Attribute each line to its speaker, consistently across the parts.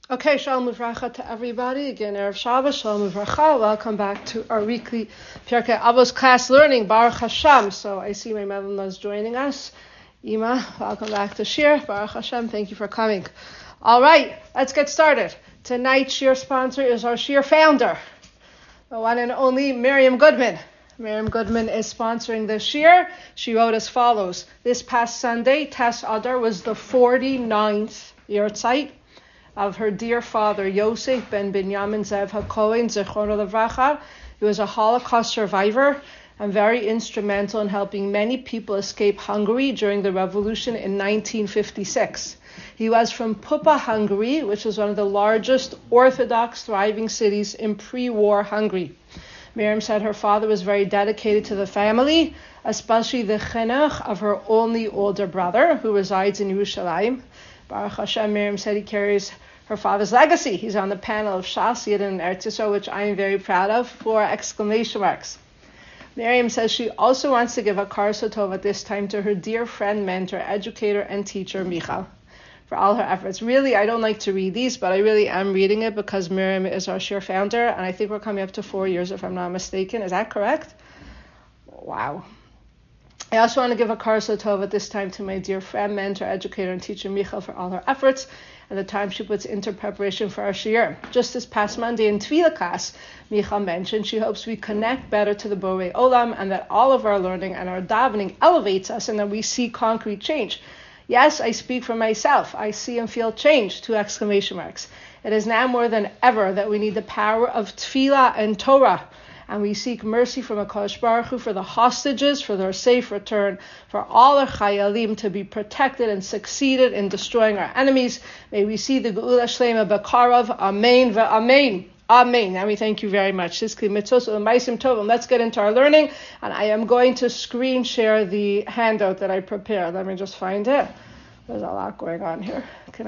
Speaker 1: Okay, Shalom Uvracha to everybody. Again, Erev Shabbos, Shalom Uvracha. Welcome back to our weekly Pirkei Avos class learning, Baruch Hashem. So I see my mother-in-law is joining us. Ima, welcome back to Shir. Baruch Hashem, thank you for coming. All right, let's get started. Tonight's Shir sponsor is our Shir founder, the one and only Miriam Goodman. Miriam Goodman is sponsoring this Shir. She wrote as follows. This past Sunday, Tes Adar was the 49th yahrzeit of her dear father, Yosef ben Binyamin Zev HaKohen, Zechrono Levracha. He was a Holocaust survivor and very instrumental in helping many people escape Hungary during the revolution in 1956. He was from Pupa, Hungary, which was one of the largest Orthodox thriving cities in pre-war Hungary. Miriam said her father was very dedicated to the family, especially the chinuch of her only older brother, who resides in Yerushalayim. Baruch Hashem, Miriam said he carries her father's legacy. He's on the panel of Shas Yidden and Eretz Yisrael, which I am very proud of, 4 exclamation marks. Miriam says she also wants to give a Karso Tov at this time to her dear friend, mentor, educator, and teacher, Michal, for all her efforts. Really, I don't like to read these, but I really am reading it because Miriam is our Shir founder, and I think we're coming up to 4 years, if I'm not mistaken. Is that correct? Wow. I also want to give a Karso Tov at this time to my dear friend, mentor, educator, and teacher, Michal, for all her efforts and the time she puts into preparation for our Shir. Just this past Monday in Tefillah class, Michal mentioned she hopes we connect better to the Borei Olam and that all of our learning and our davening elevates us and that we see concrete change. Yes, I speak for myself. I see and feel change, 2 exclamation marks. It is now more than ever that we need the power of Tefillah and Torah. And we seek mercy from HaKadosh Baruch Hu for the hostages, for their safe return, for all our chayalim to be protected and succeeded in destroying our enemies. May we see the Geula Shlema B'Karav. Amen v'Amen. Amen. And we thank you very much. Let's get into our learning. And I am going to screen share the handout that I prepared. Let me just find it. There's a lot going on here.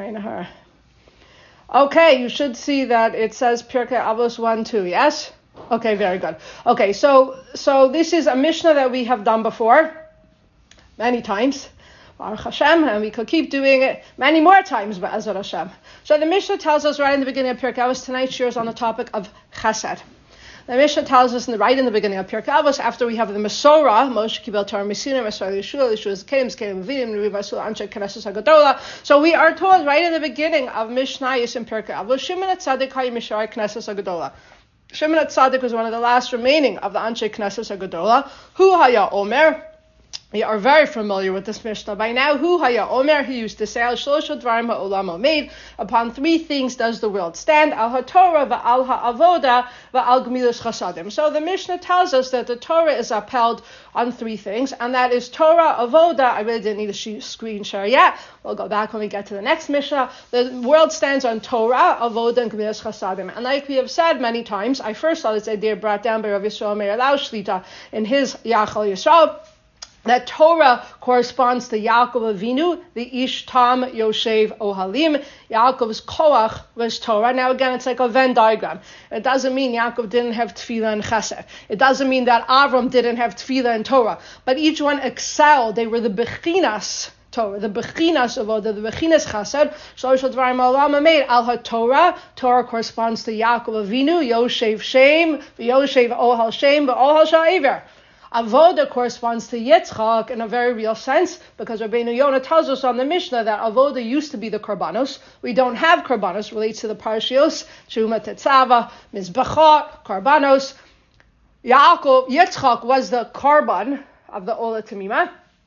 Speaker 1: Okay, you should see that it says Pirkei Avos 1-2, yes? Okay, very good. Okay, so this is a Mishnah that we have done before, many times, Baruch Hashem, and we could keep doing it many more times, Be'ezrat Hashem. So the Mishnah tells us right in the beginning of Pirkei Avos, tonight's shir is on the topic of Chesed. The Mishnah tells us right in the beginning of Pirkei Avos, after we have the Mesorah, Moshe Kibel Torah Mesina, Mesorah Yeshua, Yeshua's Kelim, Kelim Vidim, Neviv Asul, Anshe Knesset HaGadola. So we are told right in the beginning of Mishnayos in Pirkei Avos, Shimon HaTzadik Hayim Misharay Knesset HaGadola. Shimon HaTzadik was one of the last remaining of the Anshe Knesset HaGadola. Hu Haya Omer. We are very familiar with this Mishnah by now. Hu Haya Omer. He used to say, Al Shlosha Dvarim HaOlam Omeid. Upon 3 things does the world stand. Al HaTorah V'al HaAvoda V'al Gemilas Chasadim. So the Mishnah tells us that the Torah is upheld on 3 things, and that is Torah, Avoda. I really didn't need a screen share yet. We'll go back when we get to the next Mishnah. The world stands on Torah, Avoda, and Gemilas Chasadim. And like we have said many times, I first saw this idea brought down by Rav Yisrael Meir Lau Shlita in his Yachal Yisrael, that Torah corresponds to Yaakov Avinu, the Ish Tam Yoshev Ohalim. Yaakov's Koach was Torah. Now again, it's like a Venn diagram. It doesn't mean Yaakov didn't have Tefillah and Chesed. It doesn't mean that Avram didn't have Tefillah and Torah. But each one excelled. They were the Bechinas Torah, the Bechinas Avoda, the Bechinas Chesed. Shlosh Dvarim HaOlam Omeid Al HaTorah. Torah corresponds to Yaakov Avinu, Yoshev Shem, Yoshev Ohal Shem, Ohal Sha'aver. Avoda corresponds to Yitzchak in a very real sense, because Rabbeinu Yonah tells us on the Mishnah that Avoda used to be the Karbanos. We don't have Karbanos, relates to the Parshios, Truma Tetzava, Mizbachot, Karbanos. Yitzchak was the Karban of the Ola Tamima.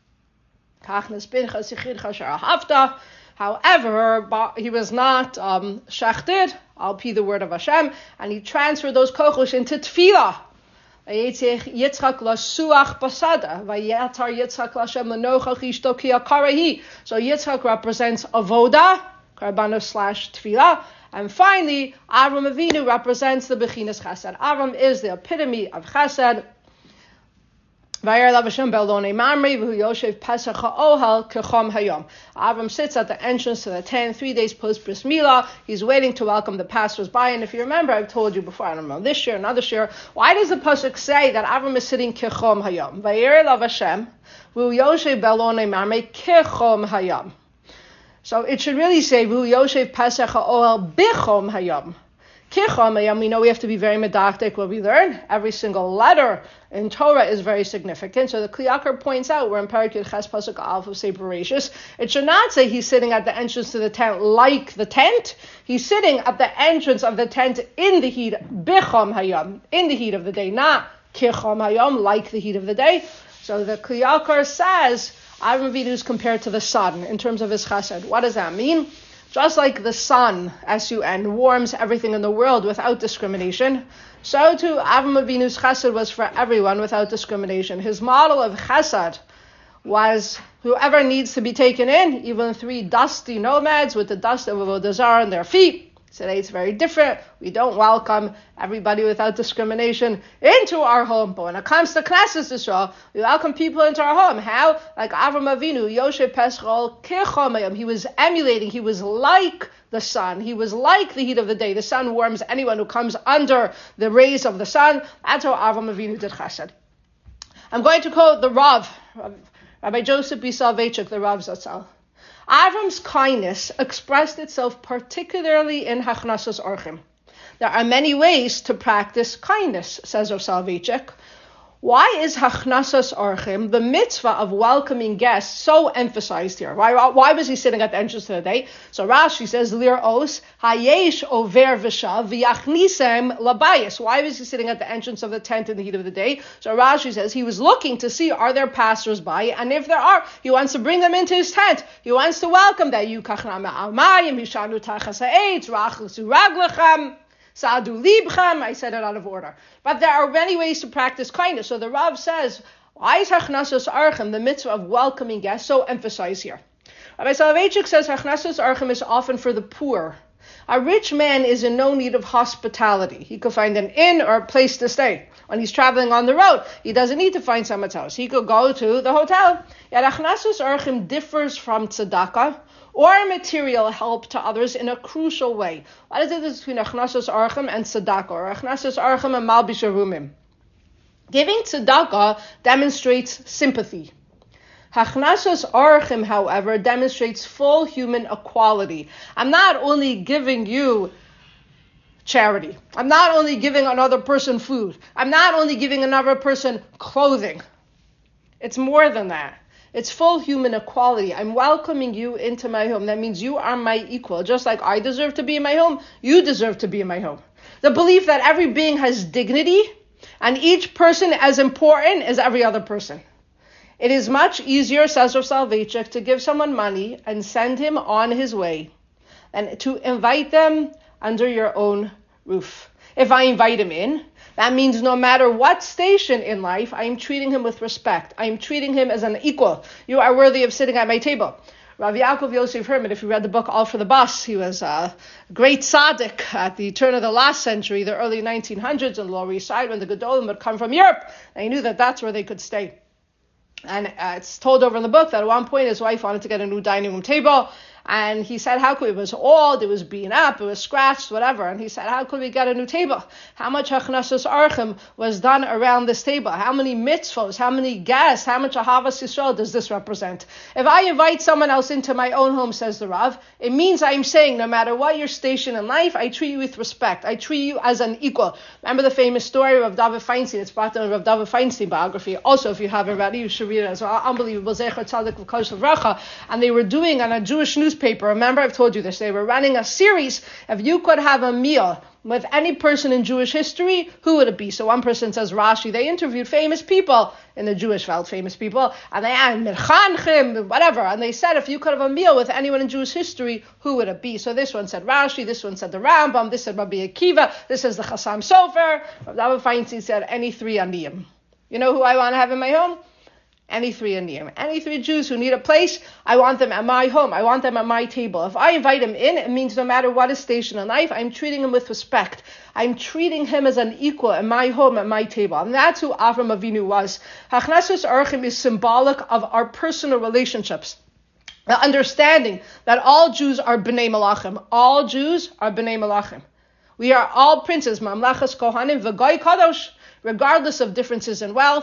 Speaker 1: However, he was not shechted, I'll be the word of Hashem, and he transferred those kochos into Tefillah. Yitzchak lasuach basada, vayatar Yitzchak lashem lenochach ishto ki akarahi. So Yitzchak represents avoda, karbanos / tefillah, and finally Avram Avinu represents the bechinas chesed. Avram is the epitome of chesed. Avram sits at the entrance to the tent 3 days post Bris Milah. He's waiting to welcome the passers-by. And if you remember, I've told you before, I don't know, this year, another year, why does the pasuk say that Avram is sitting kechom hayom? So it should really say, V'hu Yoshev Pesach ha'ohel bichom hayom. Kichom hayom, we know we have to be very medactic when we learn. Every single letter in Torah is very significant. So the Kli Yakar points out, we're in Perek Yud Ches Pasuk Aleph of Sefer Bereshis. It should not say he's sitting at the entrance to the tent like the tent. He's sitting at the entrance of the tent in the heat, bichom hayom, in the heat of the day, not kichom hayom, like the heat of the day. So the Kli Yakar says, Avram Avinu is compared to the sun in terms of his chesed. What does that mean? Just like the sun, S-U-N, warms everything in the world without discrimination, so too Avram Avinu's chesed was for everyone without discrimination. His model of chesed was whoever needs to be taken in, even 3 dusty nomads with the dust of Avodah Zarah on their feet. Today it's very different. We don't welcome everybody without discrimination into our home. But when it comes to Knesset Yisrael, we welcome people into our home. How? Like Avram Avinu, Yoshev Pesach Kichomayim. He was emulating, he was like the sun. He was like the heat of the day. The sun warms anyone who comes under the rays of the sun. That's how Avram Avinu did chesed. I'm going to quote the Rav, Rabbi Joseph B. Soloveitchik, the Rav Zatzal. Avram's kindness expressed itself particularly in Hachnasas Orchim. There are many ways to practice kindness, says Rav Soloveitchik. Why is Hachnasas Orchim, the mitzvah of welcoming guests, so emphasized here? Why was he sitting at the entrance of the day? So Rashi says, Lir Os, Hayesh Over Vishav, V'yachnisem Labayis. Why was he sitting at the entrance of the tent in the heat of the day? So Rashi says he was looking to see, are there passers-by? And if there are, he wants to bring them into his tent. He wants to welcome them. Yukachna Ma'amayim, Hishanu Tachas Ha'etz, Rachlusu Raglechem. Sa'adu libchem, I said it out of order. But there are many ways to practice kindness. So the Rav says, why is Hachnasas Orchim, the mitzvah of welcoming guests, so emphasized here? Rabbi Soloveitchik says Hachnasas Orchim is often for the poor. A rich man is in no need of hospitality. He could find an inn or a place to stay. When he's traveling on the road, he doesn't need to find someone's house. He could go to the hotel. Yet Hachnasas Orchim differs from tzedakah, or material help to others in a crucial way. What is the difference between Achnasas Orchim and Tzedakah, or Achnasas Orchim and Malbish Arumim? Giving Tzedakah demonstrates sympathy. Achnasas Orchim, however, demonstrates full human equality. I'm not only giving you charity. I'm not only giving another person food. I'm not only giving another person clothing. It's more than that. It's full human equality. I'm welcoming you into my home. That means you are my equal. Just like I deserve to be in my home, you deserve to be in my home. The belief that every being has dignity and each person as important as every other person. It is much easier, says Rav Soloveitchik, to give someone money and send him on his way than to invite them under your own roof. If I invite him in, that means no matter what station in life, I am treating him with respect. I am treating him as an equal. You are worthy of sitting at my table. Rav Yaakov Yosef Herman, if you read the book All for the Bus, he was a great tzaddik at the turn of the last century, the early 1900s on the Lower East Side, when the Gedolim would come from Europe. And he knew that that's where they could stay. And it's told over in the book that at one point his wife wanted to get a new dining room table. And he said, how could it was old, it was beaten up, it was scratched, whatever. And he said, how could we get a new table? How much Hachnasas Orchim was done around this table? How many mitzvos, how many guests, how much Ahavas Yisrael does this represent? If I invite someone else into my own home, says the Rav, it means I'm saying no matter what your station in life, I treat you with respect. I treat you as an equal. Remember the famous story of David Feinstein? It's brought down in Rav David Feinstein biography. Also, if you haven't read it, you should read it as well. Unbelievable. Zecher Tzadik V'Kodesh L'Vracha. And they were doing on a Jewish newspaper. Remember, I've told you this. They were running a series. If you could have a meal with any person in Jewish history, who would it be? So one person says Rashi. They interviewed famous people in the Jewish world, famous people, and they had Mirchanchim, whatever. And they said, if you could have a meal with anyone in Jewish history, who would it be? So this one said Rashi, this one said the Rambam, this said Rabbi Akiva, this is the Chassam Sofer. Rabbi Feinstein said any 3 Aniyim. You know who I want to have in my home? Any 3 Aniyim. Any 3 Jews who need a place, I want them at my home. I want them at my table. If I invite him in, it means no matter what his station in life, I'm treating him with respect. I'm treating him as an equal at my home, at my table. And that's who Avram Avinu was. Hachnasas Orchim is symbolic of our personal relationships. The understanding that all Jews are B'nai Malachim. All Jews are B'nai Malachim. We are all princes, Mamlachas Kohanim, V'Goy Kadosh, regardless of differences in wealth,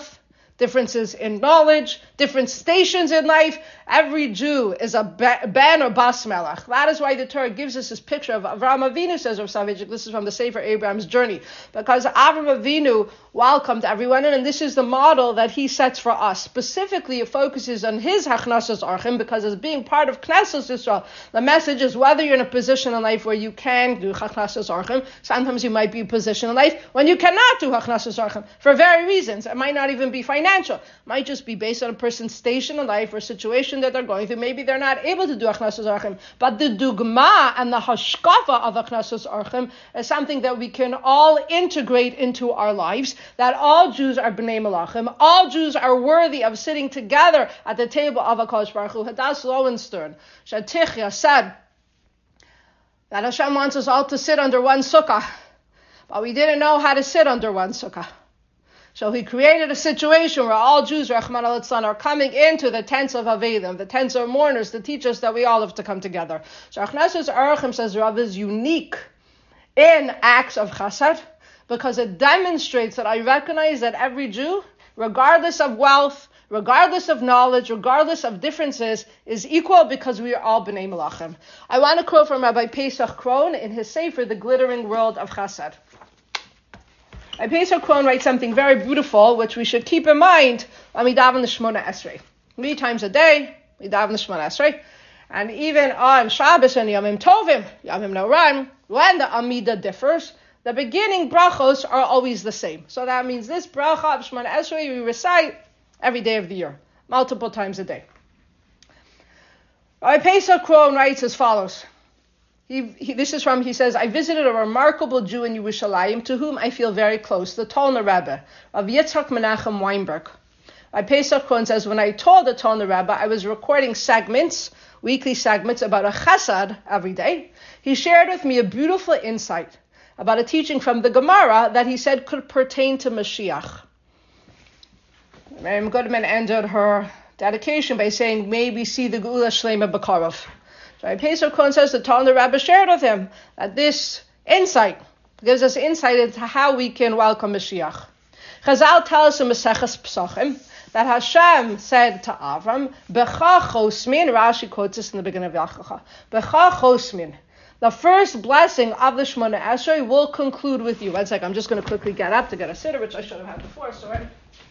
Speaker 1: differences in knowledge, different stations in life. Every Jew is a ben or bas melech. That is why the Torah gives us this picture of Avraham Avinu, says Rav Soloveitchik. This is from the Sefer Abraham's journey. Because Avraham Avinu welcomed everyone in, and this is the model that he sets for us. Specifically, it focuses on his Hachnasas Orchim, because as being part of Knesset Yisrael, the message is whether you're in a position in life where you can do Hachnasas Orchim, sometimes you might be in a position in life when you cannot do Hachnasas Orchim, for very reasons. It might not even be financial. It might just be based on a person's station in life or situation that they're going through. Maybe they're not able to do Hachnasas Orchim. But the dugma and the hashkafa of Hachnasas Orchim is something that we can all integrate into our lives, that all Jews are b'nei malachim, all Jews are worthy of sitting together at the table of HaKadosh Baruch Hu. Hadass Lowenstern, Shatichya, said that Hashem wants us all to sit under one sukkah, but we didn't know how to sit under one sukkah. So he created a situation where all Jews, Rahman al-Islam, are coming into the tents of Avedim, the tents of mourners, to teach us that we all have to come together. So Hachnasas Orchim, says Rav, is unique in acts of chesed, because it demonstrates that I recognize that every Jew, regardless of wealth, regardless of knowledge, regardless of differences, is equal because we are all b'nei malachim. I want to quote from Rabbi Pesach Krohn in his Sefer, The Glittering World of Chesed. Rabbi Pesach Krohn writes something very beautiful, which we should keep in mind when we daven the Shemona Esrei. 3 times a day, we daven the Shemona Esrei. And even on Shabbos and Yomim Tovim, Yomim Noran, when the Amidah differs, the beginning brachos are always the same. So that means this bracha of Shemona Esrei we recite every day of the year, multiple times a day. Rabbi Pesach Krohn writes as follows. He says, I visited a remarkable Jew in Yerushalayim to whom I feel very close, the Tolner Rebbe, of Yitzchak Menachem Weinberg. Rabbi Pesach Krohn says, when I told the Tolner Rebbe I was recording segments, weekly segments about a chesed every day, he shared with me a beautiful insight about a teaching from the Gemara that he said could pertain to Mashiach. Miriam Goodman ended her dedication by saying, may we see the Geula Shlema B'Karov. So Rabbi Pesach Krohn says the Tolner Rebbe shared with him that this insight gives us insight into how we can welcome Mashiach. Chazal tells us in Maseches Pesachim that Hashem said to Avram, Becha Chosmin, Rashi quotes this in the beginning of Yachacha, Becha Chosmin. The first blessing of the Shemona Esrei will conclude with you. One second, I'm just going to quickly get up to get a siddur, which I should have had before. Sorry.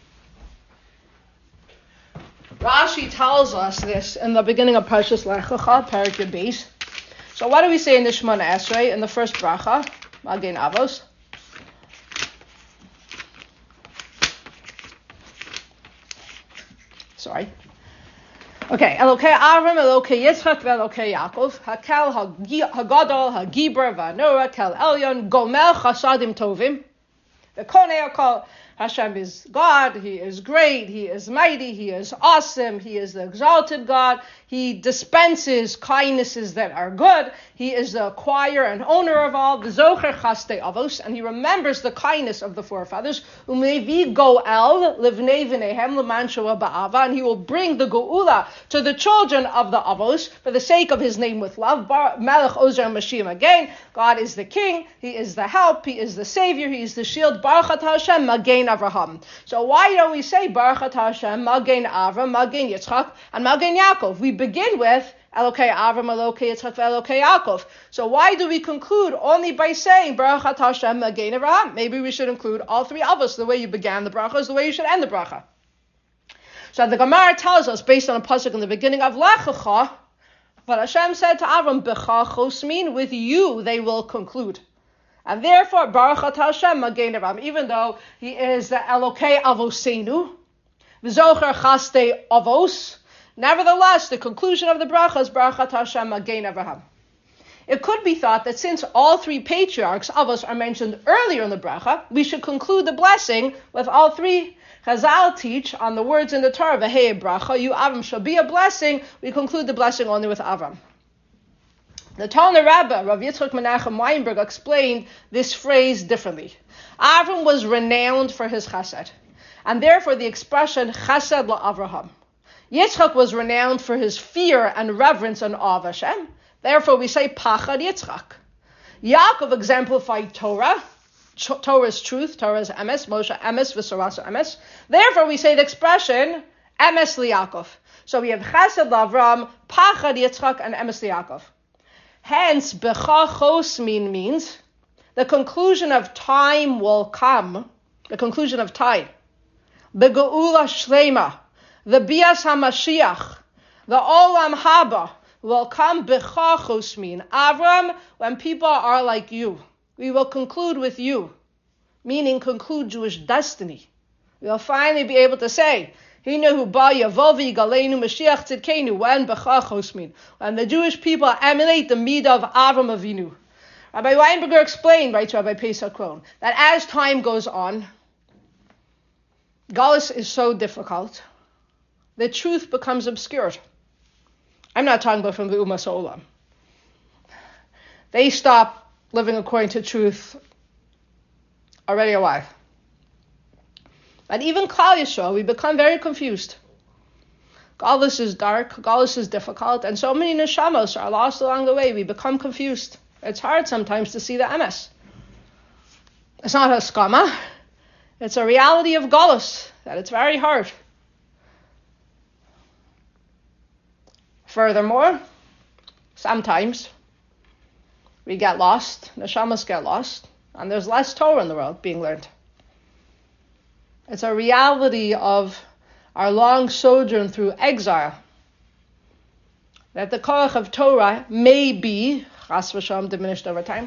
Speaker 1: Rashi tells us this in the beginning of Parshas Lech Lecha, Perek Yud Beis. So what do we say in the Shemona Esrei, in the first bracha, Magen Avos? Sorry. Okay, Elokei Avram, Elokei Yitzchak, Elokei Yaakov, Hakel, Hagadol, Hagibra, Vanora, Kel Elyon, Gomel, Chasadim Tovim. The Konei Akol, Hashem is God, He is great, He is mighty, He is awesome, He is the exalted God, He dispenses kindnesses that are good, He is the acquirer and owner of all, the Zocher Chaste Avos, and He remembers the kindness of the forefathers, Umevi Goel, Livnei V'nehem, L'man Shoah Ba'ava, and He will bring the Geula to the children of the Avos, for the sake of His name with love, Melech Ozer Mashiach again, God is the King, He is the help, He is the Savior, He is the shield, Baruch Atah Hashem, Magen Avraham. So why don't we say Baruch Atah Hashem, Magen Avram, Magen Yitzchak, and Magen Yaakov? We begin with Elokei Avram, Elokei Yitzchak, Elokei Yaakov. So why do we conclude only by saying Baruch Atah Hashem, Magen Avraham? Maybe we should include all three of us. The way you began the bracha is the way you should end the bracha. So the Gemara tells us, based on a pasuk in the beginning of Lech Lecha, but Hashem said to Avram, Becha Chosmin, with you they will conclude. And therefore, Baruch Atah Hashem Magen Avraham, even though He is the Elokei Avosenu, V'zocher Chaste Avos, nevertheless, the conclusion of the bracha is Baruch Atah Hashem Magen Avraham. It could be thought that since all three patriarchs of us are mentioned earlier in the bracha, we should conclude the blessing with all three. Chazal teach on the words in the Torah, V'hei bracha, you Avram shall be a blessing. We conclude the blessing only with Avram. The Tolner Rebbe, Rav Yitzchak Menachem Weinberg, explained this phrase differently. Avram was renowned for his chesed, and therefore the expression chesed la'Avraham. Yitzchak was renowned for his fear and reverence and awe of Hashem. Therefore we say Pachad Yitzchak. Yaakov exemplified Torah, Torah is truth, Torah is emes, Moshe emes, v'Sorasa emes. Therefore, we say the expression emes liYaakov. So we have chesed l'Avram, pachad Yitzchak, and emes liYaakov. Hence, becha chosmin means the conclusion of time will come. The conclusion of time. Begeula shlema, the bias hamashiach, the olam haba will come becha chosmin. Avram, when people are like you, we will conclude with you, meaning conclude Jewish destiny. We'll finally be able to say, Hinahu ba yavovi galenu Mashiach tzidkenu, when becha chosmin, when the Jewish people emulate the midah of Avram Avinu. Rabbi Weinberger explained, right, to Rabbi Pesach Krohn, that as time goes on, Galus is so difficult, the truth becomes obscured. I'm not talking about from the Umas Olam. They stop living according to truth already a while. But even Klal Yisrael, we become very confused. Galus is dark, Galus is difficult, and so many neshamos are lost along the way. We become confused. It's hard sometimes to see the emes. It's not a skama. It's a reality of Galus, that it's very hard. Furthermore, sometimes we get lost, neshamas get lost, and there's less Torah in the world being learned. It's a reality of our long sojourn through exile, that the koach of Torah may be, chas v'shalom, diminished over time.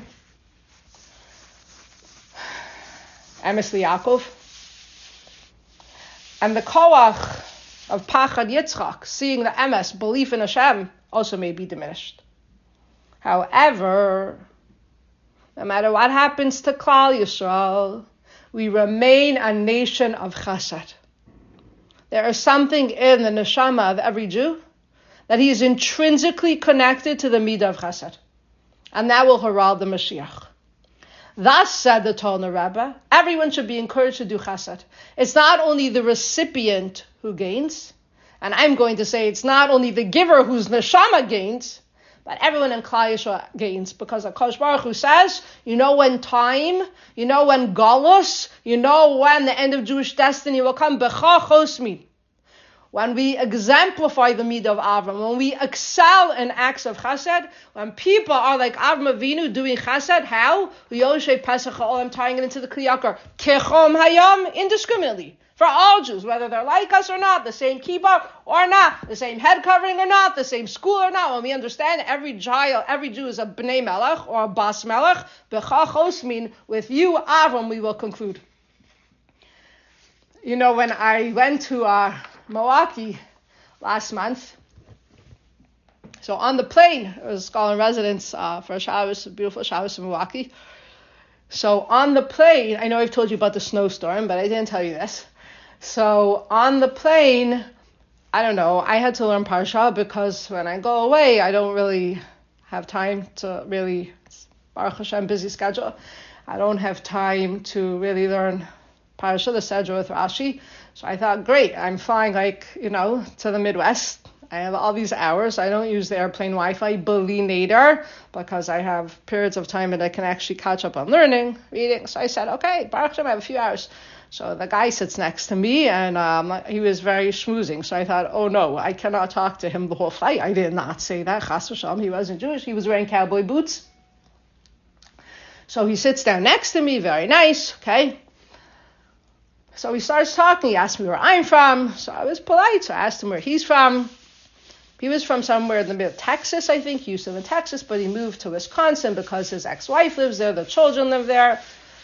Speaker 1: Emes liYaakov. And the koach of Pachad Yitzchak, seeing the emes, belief in Hashem, also may be diminished. However, no matter what happens to Klal Yisrael, we remain a nation of chesed. There is something in the neshama of every Jew that he is intrinsically connected to the midah of chesed. And that will herald the Mashiach. Thus, said the Tolna Rebbe, everyone should be encouraged to do chesed. It's not only the recipient who gains, and I'm going to say it's not only the giver whose neshama gains, but everyone in Klal Yisrael gains, because HaKadosh Baruch Hu says, you know when time, you know when galus, you know when the end of Jewish destiny will come, becha chosmi. When we exemplify the midah of Avram, when we excel in acts of chesed, when people are like Avram Avinu doing chesed, how? Yoshe Pesach Ha'olam, tying it into the Kli Yakar, kechom hayam, indiscriminately. For all Jews, whether they're like us or not, the same kippah or not, the same head covering or not, the same school or not, when we understand every child, every Jew is a bnei melech or a bas melech, becha chosmin, with you, Avram, we will conclude. You know, when I went to Milwaukee last month, so on the plane, it was a scholar in residence for a Shabbos, a beautiful Shabbos in Milwaukee. So on the plane, I know I've told you about the snowstorm, but I didn't tell you this. So on the plane, I don't know, I had to learn Parsha because when I go away, I don't really have time to really, it's Baruch Hashem, busy schedule. I don't have time to really learn Parsha, the Sedra with Rashi. So I thought, great, I'm flying to the Midwest. I have all these hours. I don't use the airplane Wi-Fi, beli neder, because I have periods of time that I can actually catch up on learning, reading. So I said, okay, Baruch Hashem, I have a few hours. So the guy sits next to me, and he was very schmoozing. So I thought, oh no, I cannot talk to him the whole flight. I did not say that. Chas v'shalom, he wasn't Jewish. He was wearing cowboy boots. So he sits down next to me, very nice, okay. So he starts talking. He asked me where I'm from. So I was polite. So I asked him where he's from. He was from somewhere in the middle of Texas, I think. He used to live in Texas, but he moved to Wisconsin because his ex-wife lives there. The children live there.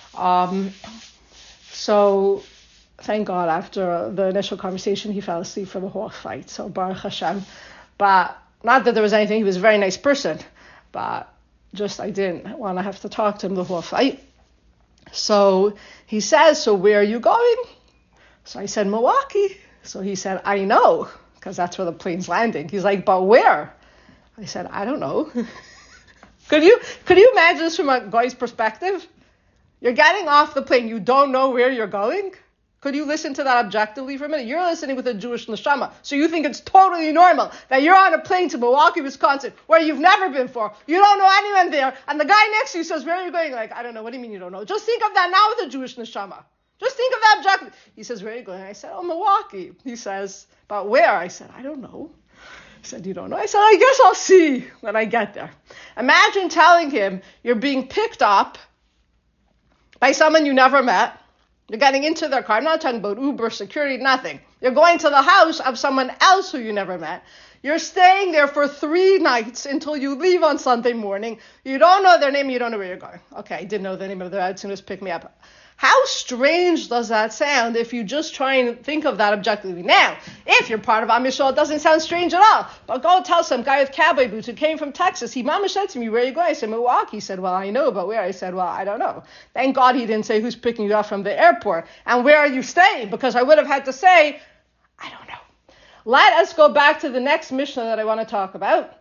Speaker 1: So thank God, after the initial conversation, he fell asleep for the whole flight. So Baruch Hashem. But not that there was anything. He was a very nice person. But just I didn't want to have to talk to him the whole flight. So he says, so where are you going? So I said, Milwaukee. So he said, I know, because that's where the plane's landing. He's like, but where? I said, I don't know. Could you imagine this from a guy's perspective? You're getting off the plane. You don't know where you're going? Could you listen to that objectively for a minute? You're listening with a Jewish neshama, so you think it's totally normal that you're on a plane to Milwaukee, Wisconsin, where you've never been before. You don't know anyone there, and the guy next to you says, where are you going? Like, I don't know. What do you mean you don't know? Just think of that now with a Jewish neshama. Just think of that objectively. He says, where are you going? I said, Milwaukee. He says, but where? I said, I don't know. He said, you don't know? I said, I guess I'll see when I get there. Imagine telling him you're being picked up by someone you never met. You're getting into their car. I'm not talking about Uber, security, nothing. You're going to the house of someone else who you never met. You're staying there for 3 nights until you leave on Sunday morning. You don't know their name. You don't know where you're going. Okay, I didn't know the name of their as soon as pick me up. How strange does that sound if you just try and think of that objectively? Now, if you're part of Am Yisrael, it doesn't sound strange at all. But go tell some guy with cowboy boots who came from Texas. He mama said to me, where are you going? I said, Milwaukee. He said, well, I know, but where? I said, well, I don't know. Thank God he didn't say who's picking you up from the airport. And where are you staying? Because I would have had to say, I don't know. Let us go back to the next Mishnah that I want to talk about.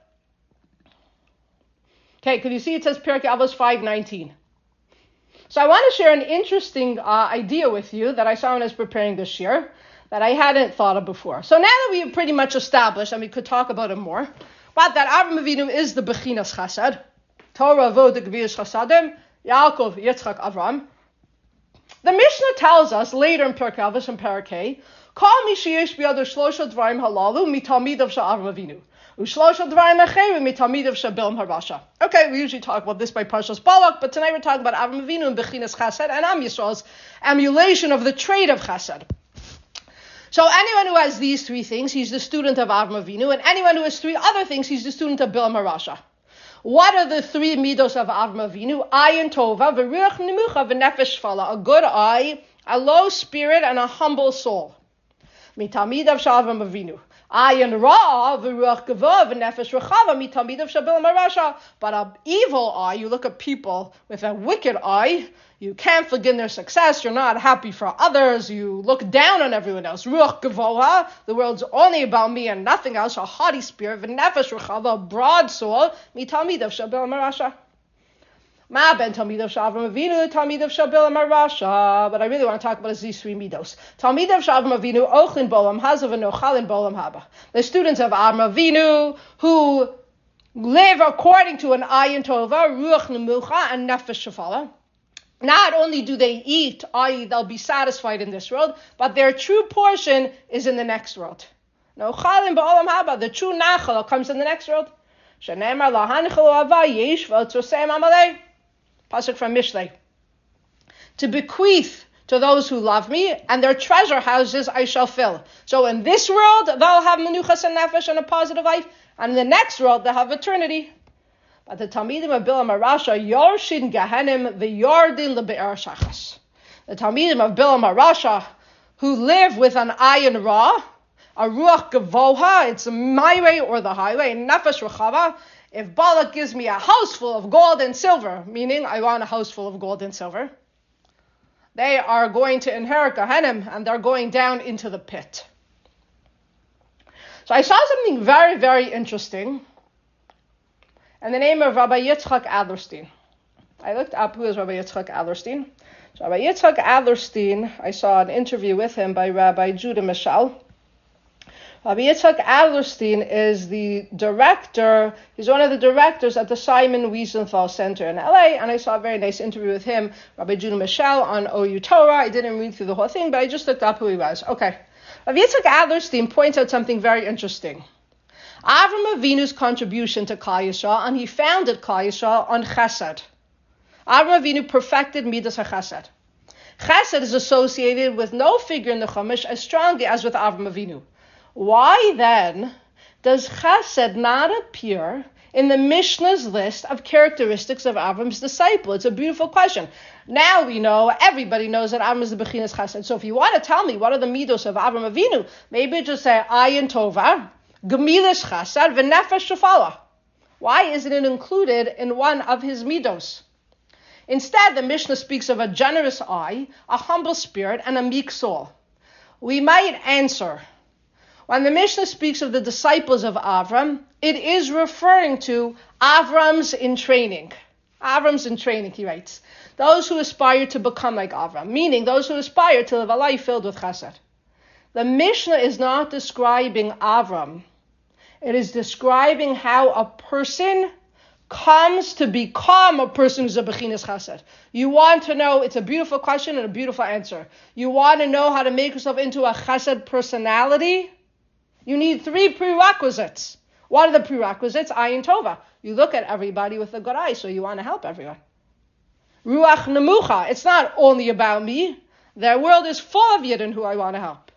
Speaker 1: Okay, could you see it says Pirkei Avos 5:19. So I want to share an interesting idea with you that I saw when I was preparing this year that I hadn't thought of before. So now that we have pretty much established, and we could talk about it more, but that Avraham Avinu is the Bechinas Chesed, Torah, Vod, Gvius Chasadim, Yaakov, Yitzchak, Avram. The Mishnah tells us later in Pirkei Avos and Parakeh, Kol mi sheyesh biyado shlosha dvarim halalu mitamidav she'Avraham Avinu. Okay, we usually talk about this by Parshas Balak, but tonight we're talking about Avraham Avinu and Bechinas Chesed and Am Yisrael's emulation of the trait of Chesed. So anyone who has these 3 things, he's the student of Avraham Avinu, and anyone who has 3 other things, he's the student of Bilam HaRasha. What are the 3 midos of Avraham Avinu? Ayin tova, v'ruach nemucha, v'nefesh shfala, a good eye, a low spirit, and a humble soul. Mitamidav she'Avraham Avinu. Ayin ra, v'ruach gavoh, v'nefesh rechava, mitamidav she'Bilam HaRasha. But an evil eye, you look at people with a wicked eye, you can't forgive their success, you're not happy for others, you look down on everyone else. Ruach gavoha, the world's only about me and nothing else, a haughty spirit, v'nefesh rechava, a broad soul, mitamidav she'Bilam HaRasha. Ma ben Talmidav Shavram Avinu, Talmidav Shabilam HaRasha. But I really want to talk about these 3 midos. Talmidav Shavram Avinu, Ochlin Bolam Hazav and Ochalin Bolam Haba. The students of Avraham Avinu who live according to an Ayin Tova, Ruach Nemucha, and Nefesh Shafala. Not only do they eat, i.e. they'll be satisfied in this world, but their true portion is in the next world. No Ochalin Bolam Haba, the true Nachal comes in the next world. Shenemar Lahanichel Ava Yesh V'Tzosem Amalei. Pasuk from Mishlei. To bequeath to those who love me, and their treasure houses I shall fill. So in this world, they'll have menuchas and nefesh and a positive life, and in the next world, they'll have eternity. But the Talmidim of Bilam HaRasha, Yorshin Gehenim v'Yordin leBe'er Shachas. The Talmidim of Bilam HaRasha, who live with an ayin ra, a ruach gavoha, it's my way or the highway, nefesh rechava. If Balak gives me a house full of gold and silver, meaning I want a house full of gold and silver, they are going to inherit Gehenim and they're going down into the pit. So I saw something very, very interesting in the name of Rabbi Yitzchak Adlerstein. I looked up who is Rabbi Yitzchak Adlerstein. So Rabbi Yitzchak Adlerstein, I saw an interview with him by Rabbi Judah Mishal. Rabbi Yitzchak Adlerstein is the director, he's one of the directors at the Simon Wiesenthal Center in LA, and I saw a very nice interview with him, Rabbi Judah Mishal, on OU Torah. I didn't read through the whole thing, but I just looked up who he was. Okay. Rabbi Yitzchak Adlerstein points out something very interesting. Avraham Avinu's contribution to Klal Yisrael, and he founded Klal Yisrael on Chesed. Avraham Avinu perfected Midas HaChesed. Chesed is associated with no figure in the Chumash as strongly as with Avraham Avinu. Why then does Chesed not appear in the Mishnah's list of characteristics of Avram's disciple? It's a beautiful question. Now we know, everybody knows that Avram is the Bechinas Chesed. So if you want to tell me what are the midos of Avram Avinu, maybe just say Ayin Tova, Gemilas Chesed, V'Nefesh Shafala. Why isn't it included in one of his midos? Instead, the Mishnah speaks of a generous eye, a humble spirit, and a meek soul. We might answer, when the Mishnah speaks of the disciples of Avram, it is referring to Avram's in training. Avram's in training, he writes. Those who aspire to become like Avram, meaning those who aspire to live a life filled with chesed. The Mishnah is not describing Avram. It is describing how a person comes to become a person who's a bechinas chesed. You want to know, it's a beautiful question and a beautiful answer. You want to know how to make yourself into a chesed personality? You need 3 prerequisites. What are the prerequisites? Ayin tova. You look at everybody with a good eye, so you want to help everyone. Ruach nemucha. It's not only about me. Their world is full of Yidden who I want to help.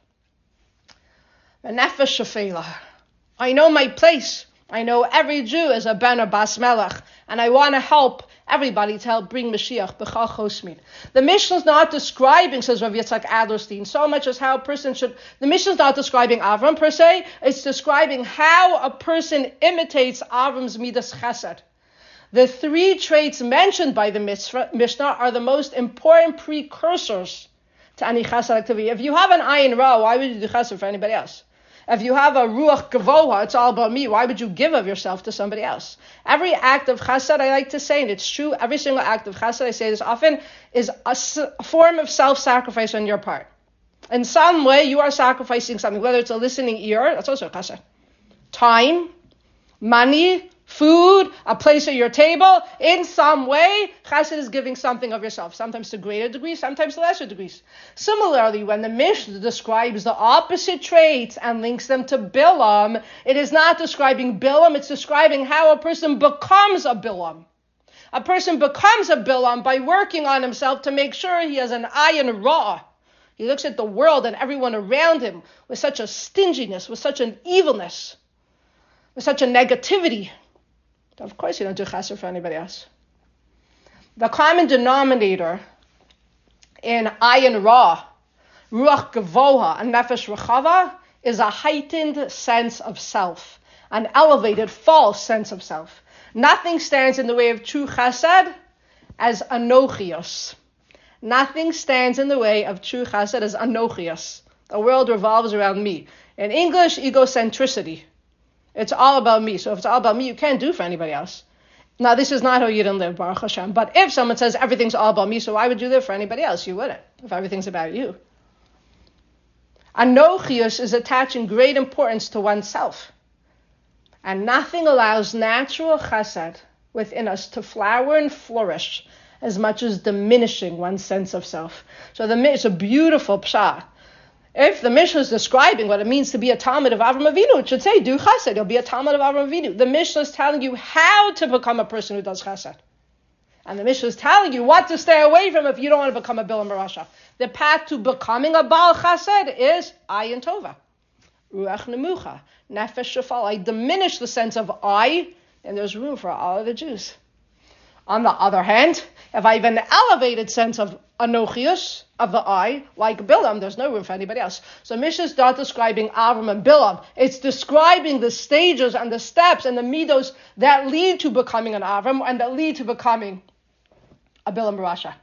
Speaker 1: Nefesh shefela. I know my place. I know every Jew is a ben or bas melech, and I want to help everybody to help bring Mashiach b'chal chosmin. The Mishnah is not describing, says Rav Yitzchak Adlerstein, so much as how a person should. The Mishnah is not describing Avram per se. It's describing how a person imitates Avram's midas chesed. The 3 traits mentioned by the Mishnah are the most important precursors to any chesed activity. If you have an ayin ra, why would you do chesed for anybody else? If you have a ruach gavoha, it's all about me. Why would you give of yourself to somebody else? Every act of chesed, I like to say, and it's true, every single act of chesed, I say this often, is a form of self-sacrifice on your part. In some way, you are sacrificing something, whether it's a listening ear, that's also chesed. Time, money, food, a place at your table. In some way, chesed is giving something of yourself, sometimes to greater degrees, sometimes to lesser degrees. Similarly, when the Mishnah describes the opposite traits and links them to Bilam, it is not describing Bilam, it's describing how a person becomes a Bilam. A person becomes a Bilam by working on himself to make sure he has an ayin ra. He looks at the world and everyone around him with such a stinginess, with such an evilness, with such a negativity. Of course you don't do chesed for anybody else. The common denominator in ayin ra, ruach gavoha, and nefesh rechava is a heightened sense of self, an elevated, false sense of self. Nothing stands in the way of true chesed as anochios. Nothing stands in the way of true chesed as anochios. The world revolves around me. In English, egocentricity. It's all about me. So if it's all about me, you can't do for anybody else. Now, this is not how you don't live, Baruch Hashem. But if someone says everything's all about me, so why would you live for anybody else? You wouldn't, if everything's about you. Anochius is attaching great importance to oneself. And nothing allows natural chesed within us to flower and flourish as much as diminishing one's sense of self. So it's a beautiful pshat. If the Mishnah is describing what it means to be a Talmud of Avram Avinu, it should say, do chesed, you'll be a Talmud of Avram Avinu. The Mishnah is telling you how to become a person who does chesed. And the Mishnah is telling you what to stay away from if you don't want to become a Bilam Rasha. The path to becoming a Baal Chesed is ayin tova, ruach nemucha, nefesh shefal. I diminish the sense of I, and there's room for all of the Jews. On the other hand, if I have an elevated sense of anochius, of the I, like Bilam, there's no room for anybody else. So Mishnah is not describing Avram and Bilam. It's describing the stages and the steps and the midos that lead to becoming an Avram and that lead to becoming a Bilam Rasha.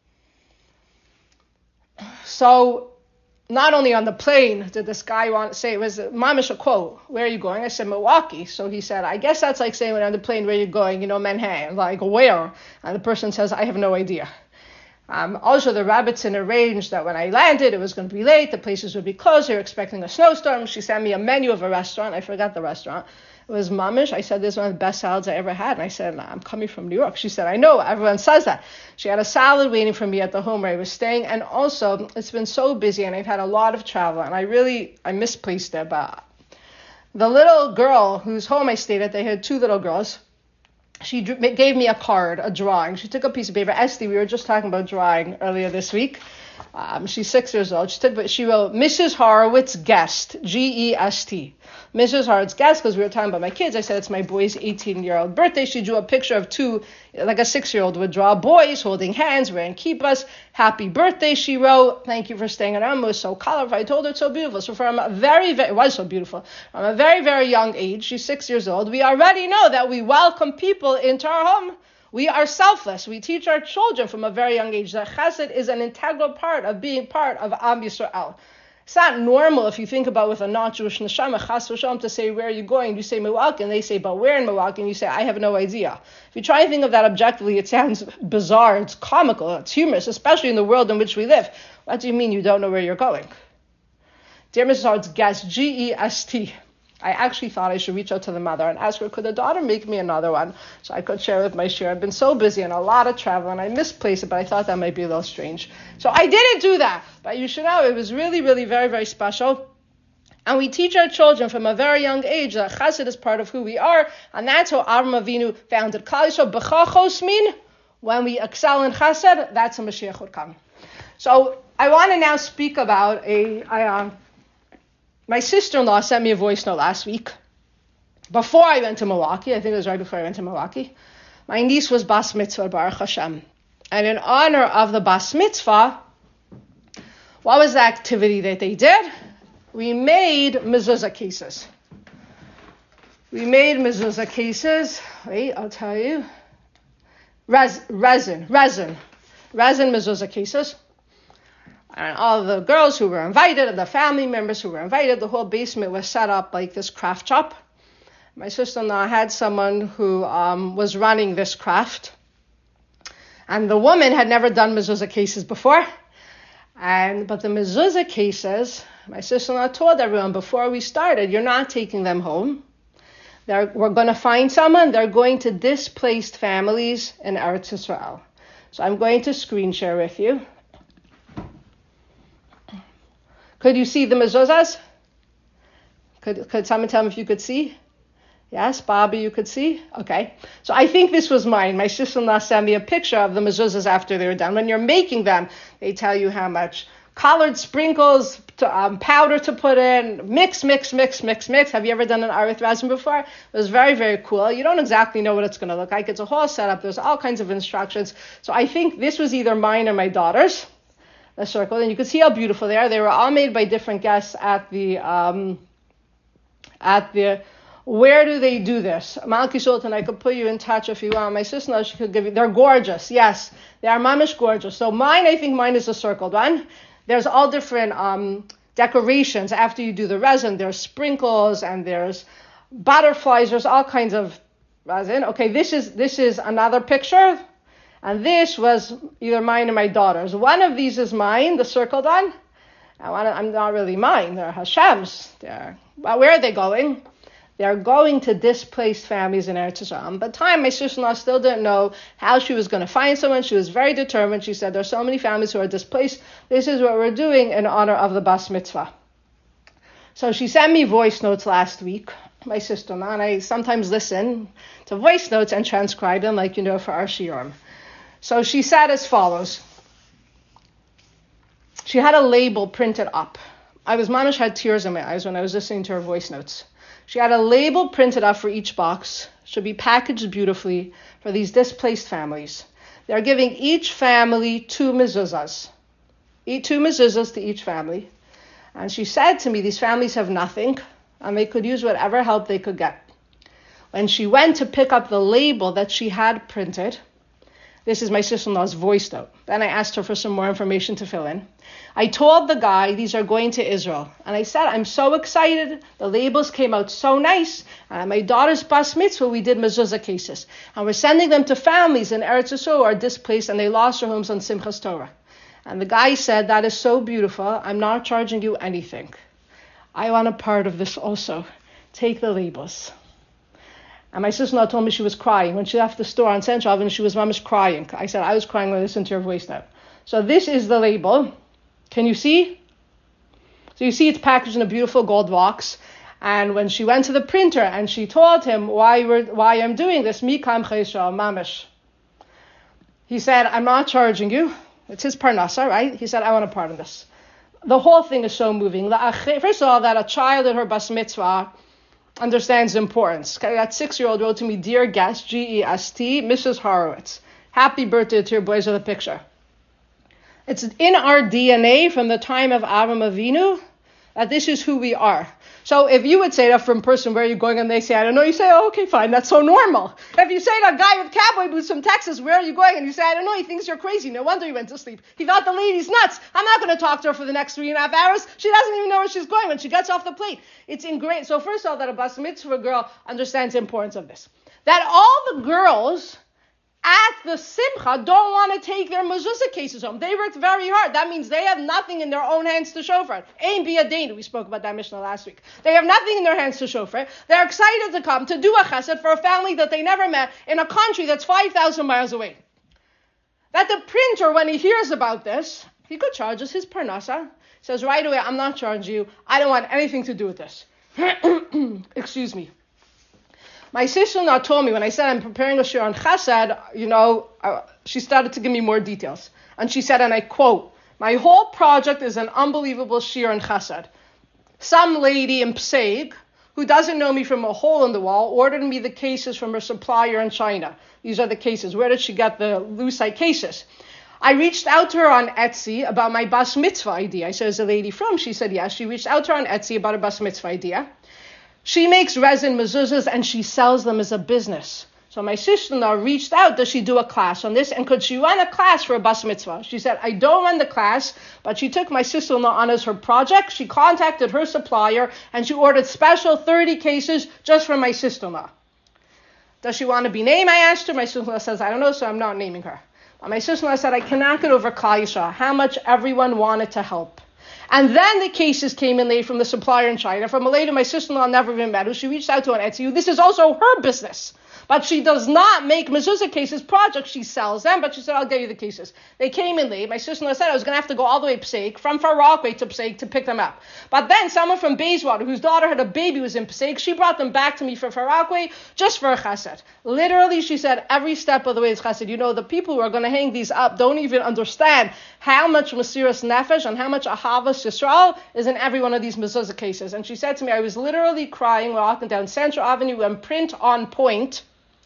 Speaker 1: So, not only on the plane did this guy want to say, it was mamish a quote, where are you going? I said, Milwaukee. So he said, I guess that's like saying when on the plane, where are you going? Manhattan, like where? And the person says, I have no idea. Also, the Rebbitzin arranged that when I landed, it was going to be late, the places would be closed, they were expecting a snowstorm. She sent me a menu of a restaurant. I forgot the restaurant. It was mamish. I said, this is one of the best salads I ever had. And I said, I'm coming from New York. She said, I know, everyone says that. She had a salad waiting for me at the home where I was staying. And also, it's been so busy and I've had a lot of travel. And I misplaced it. But the little girl whose home I stayed at, they had 2 little girls. She gave me a card, a drawing. She took a piece of paper. Esty, we were just talking about drawing earlier this week. She's 6 years old. She wrote, Mrs. Horowitz guest, G-E-S-T. Mrs. Horowitz guest, because we were talking about my kids. I said, it's my boy's 18-year-old birthday. She drew a picture of 2, like a 6-year-old would draw boys holding hands, wearing kippahs. Happy birthday, she wrote. Thank you for staying around. It was so colorful. I told her it's so beautiful. So from a it was so beautiful. From a very, very young age, she's 6 years old, we already know that we welcome people into our home. We are selfless. We teach our children from a very young age that chesed is an integral part of being part of Am Yisrael. It's not normal if you think about with a not-Jewish neshama, chas v'shalom, to say, where are you going? You say Milwaukee, and they say, but where in Milwaukee? And you say, I have no idea. If you try and think of that objectively, it sounds bizarre, it's comical, it's humorous, especially in the world in which we live. What do you mean you don't know where you're going? Dear Mrs. Hart, it's Gest, G-E-S-T. I actually thought I should reach out to the mother and ask her, could the daughter make me another one so I could share with my share? I've been so busy and a lot of travel and I misplaced it, but I thought that might be a little strange. So I didn't do that. But you should know it was really, really very, very special. And we teach our children from a very young age that chesed is part of who we are. And that's how Avram Avinu founded Klal Yisrael. B'chachos mean, when we excel in chesed, that's when Mashiach would come. So I want to now speak about my sister-in-law sent me a voice note last week. Before I went to Milwaukee, I think it was right before I went to Milwaukee, my niece was Bas Mitzvah, Baruch Hashem. And in honor of the Bas Mitzvah, what was the activity that they did? We made mezuzah cases. Wait, I'll tell you. Resin mezuzah cases. And all the girls who were invited, and the family members who were invited, the whole basement was set up like this craft shop. My sister-in-law had someone who was running this craft. And the woman had never done mezuzah cases before. But the mezuzah cases, my sister-in-law told everyone before we started, you're not taking them home. We're going to find someone. They're going to displaced families in Eretz Yisrael. So I'm going to screen share with you. Could you see the mezuzahs? Could someone tell me if you could see? Yes, Bobby, you could see? Okay. So I think this was mine. My sister-in-law sent me a picture of the mezuzahs after they were done. When you're making them, they tell you how much colored sprinkles, powder to put in, mix. Have you ever done an Arith Razin before? It was very, very cool. You don't exactly know what it's going to look like. It's a whole setup. There's all kinds of instructions. So I think this was either mine or my daughter's. The circle, and you can see how beautiful they are. They were all made by different guests at the where do they do this? Malki Sultan, I could put you in touch if you want. My sister-in-law, she could give you, they're gorgeous. Yes, they are mamish gorgeous. So I think mine is a circled one. There's all different decorations after you do the resin. There's sprinkles and there's butterflies. There's all kinds of resin. Okay, this is another picture. And this was either mine or my daughter's. One of these is mine, the circled one. I'm not really mine. They're Hashem's. Well, where are they going? They're going to displaced families in Eretz Yisrael. But my sister-in-law still didn't know how she was going to find someone. She was very determined. She said, there's so many families who are displaced. This is what we're doing in honor of the Bas Mitzvah. So she sent me voice notes last week, my sister-in-law, and I sometimes listen to voice notes and transcribe them, for our shiurim. So she said as follows. She had a label printed up. Mamish had tears in my eyes when I was listening to her voice notes. She had a label printed up for each box. Should be packaged beautifully for these displaced families. They're giving each family 2 mezuzahs. 2 mezuzahs to each family. And she said to me, these families have nothing, and they could use whatever help they could get. When she went to pick up the label that she had printed, this is my sister-in-law's voice note. Then I asked her for some more information to fill in. I told the guy these are going to Israel. And I said, I'm so excited. The labels came out so nice. And my daughter's Bas Mitzvah, we did mezuzah cases. And we're sending them to families in Eretz Yisrael who are displaced and they lost their homes on Simchas Torah. And the guy said, that is so beautiful. I'm not charging you anything. I want a part of this also. Take the labels. And my sister-in-law told me she was crying. When she left the store on Central Avenue, she was mamish crying. I said, I was crying when I listened to your voice note. So this is the label. Can you see? So you see it's packaged in a beautiful gold box. And when she went to the printer and she told him why I'm doing this, Mikam Chesha mamish. He said, I'm not charging you. It's his parnasa, right? He said, I want a part of this. The whole thing is so moving. First of all, that a child at her Bas Mitzvah understands the importance. That 6-year-old wrote to me, dear guest, G-E-S-T, Mrs. Horowitz. Happy birthday to your boys with a picture. It's in our DNA from the time of Avram Avinu that this is who we are. So if you would say that from a person, where are you going? And they say, I don't know, you say, oh, okay, fine, that's so normal. If you say to a guy with cowboy boots from Texas, where are you going? And you say, I don't know, he thinks you're crazy. No wonder he went to sleep. He thought the lady's nuts. I'm not going to talk to her for the next 3.5 hours. She doesn't even know where she's going when she gets off the plane. It's ingrained. So first of all, that a bas mitzvah girl understands the importance of this. That all the girls at the simcha don't want to take their mezuzah cases home. They worked very hard. That means they have nothing in their own hands to show for it. Ein biyadenu. We spoke about that Mishnah last week. They have nothing in their hands to show for it. They're excited to come to do a chesed for a family that they never met in a country that's 5,000 miles away. That the printer, when he hears about this, he could charge us his parnasa. Says right away, I'm not charging you. I don't want anything to do with this. Excuse me. My sister-in-law told me when I said I'm preparing a shir on chesed, she started to give me more details. And she said, and I quote, my whole project is an unbelievable shir on chesed. Some lady in Pseig, who doesn't know me from a hole in the wall, ordered me the cases from her supplier in China. These are the cases. Where did she get the lucite cases? I reached out to her on Etsy about my bas mitzvah idea. I said, is the lady from? She said, yes. She reached out to her on Etsy about a bas mitzvah idea. She makes resin mezuzahs and she sells them as a business. So my sister-in-law reached out, does she do a class on this? And could she run a class for a bas mitzvah? She said, I don't run the class, but she took my sister-in-law on as her project. She contacted her supplier and she ordered special 30 cases just for my sister-in-law. Does she want to be named? I asked her. My sister-in-law says, I don't know, so I'm not naming her. But my sister-in-law said, I cannot get over Klal Yisrael, how much everyone wanted to help. And then the cases came in late from the supplier in China, from a lady my sister-in-law never even met, who she reached out to on Etsy. This is also her business. But she does not make mezuzah cases projects. She sells them, but she said, I'll get you the cases. They came in late. My sister-in-law said I was going to have to go all the way to Pseig, from Far Rockaway to Pseig to pick them up. But then someone from Bayswater, whose daughter had a baby, was in Pseig. She brought them back to me for Far Rockaway just for a chesed. Literally, she said, every step of the way is chesed. The people who are going to hang these up don't even understand how much Mesiras Nefesh and how much Ahavas Yisrael is in every one of these mezuzah cases. And she said to me, I was literally crying walking down Central Avenue when Print on Point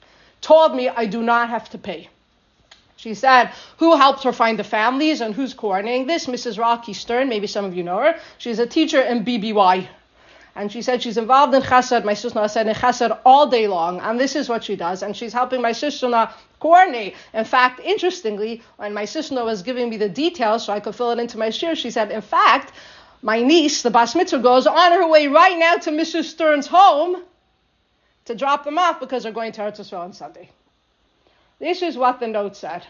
Speaker 1: told me I do not have to pay. She said, who helped her find the families and who's coordinating this? Mrs. Rocky Stern, maybe some of you know her. She's a teacher in BBY. And she said she's involved in chesed, my sister-in-law said, in chesed all day long. And this is what she does. And she's helping my sister-in-law coordinate. In fact, interestingly, when my sister-in-law was giving me the details so I could fill it into my shir, she said, in fact, my niece, the bas mitzvah girl, is on her way right now to Mrs. Stern's home to drop them off because they're going to Eretz Yisrael on Sunday. This is what the note said.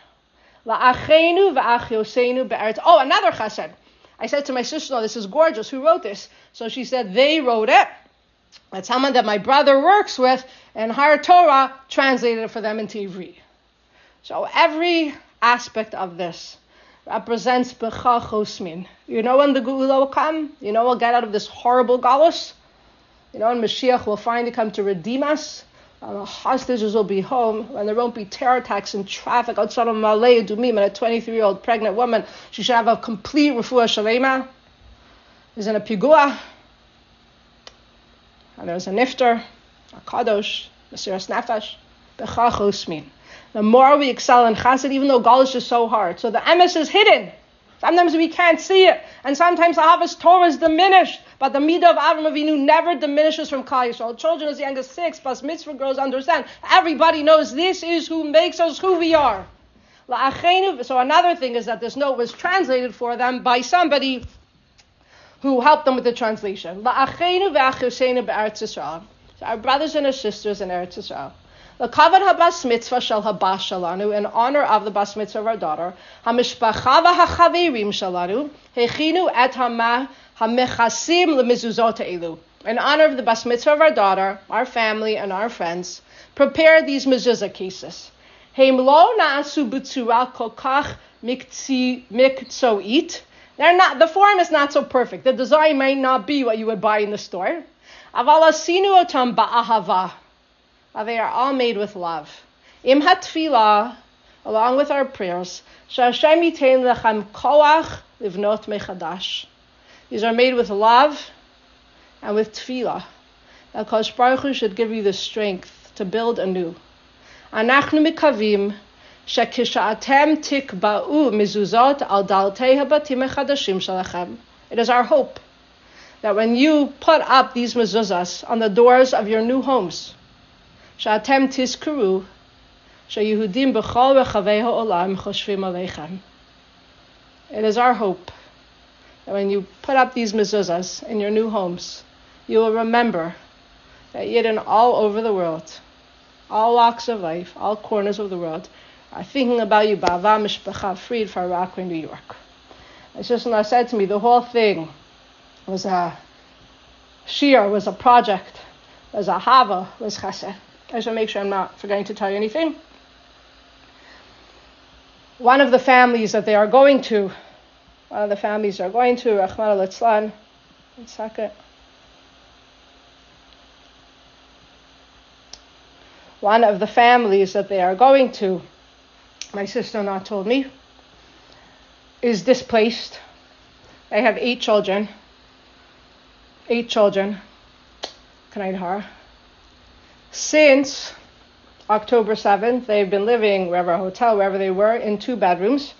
Speaker 1: La'achenu v'ach Yosenu be'eretz. Oh, another chesed. I said to my sister-in-law, this is gorgeous. Who wrote this? So she said, they wrote it. That's someone that my brother works with, and Har Torah translated it for them into Ivri. So every aspect of this represents B'cha Chosmin. When the Geula will come? We'll get out of this horrible galus? And Mashiach will finally come to redeem us. And the hostages will be home, and there won't be terror attacks and traffic outside of Malay Dumim, and a 23-year-old pregnant woman, she should have a complete refuah shalema. There's in a pigua, and there's a nifter, a kadosh, Mesiras Nefesh, B'cha Chosmin. The more we excel in chesed, even though Galus is so hard. So the emes is hidden. Sometimes we can't see it, and sometimes the Ahavas Torah is diminished. But the midah of Avram Avinu never diminishes from Klal Yisrael. Children as young as 6, plus mitzvah girls understand. Everybody knows this is who makes us who we are. So another thing is that this note was translated for them by somebody who helped them with the translation. So our brothers and our sisters in Eretz Yisrael. The kavod habas mitzvah shel habas shalanu, in honor of the bas mitzvah of our daughter, hamishpacha v'hachaverim shalanu, hechinu et hamechasim lemizuzot elu. In honor of the bas mitzvah of our daughter, our family, and our friends, prepare these mezuzah cases. Heim lo na'asu b'tzura kol kach mikzoit. The form is not so perfect. The design might not be what you would buy in the store. Aval asinu otam ba'ahava. They are all made with love. Im hatfilah, along with our prayers, she'Hashem yitein lechem koach livnot mechadash. These are made with love and with tefillah. That Kosh Baruch Hu should give you the strength to build anew. Anachnu mikavim shekisha'atem tikba'u mizuzot al daltei habatim echadashim shalachem. It is our hope that when you put up these mezuzahs on the doors of your new homes, she'atem tizkuru, she'yehudim b'chol rechavei ha'olam choshvim aleichem. It is our hope that when you put up these mezuzahs in your new homes, you will remember that Yidden all over the world, all walks of life, all corners of the world, are thinking about you, Ba'ava Mishpacha Fried for Rockaway, New York. My sister-in-law said to me, the whole thing was a shir, was a project, was a hava, was chesed. I should make sure I'm not forgetting to tell you anything. One of the families that they are going to, Rachmana litzlan, 1 second. One of the families that they are going to, my sister-in-law told me, is displaced. They have 8 children. 8 children. Since October 7th, they've been living wherever they were, in 2 bedrooms.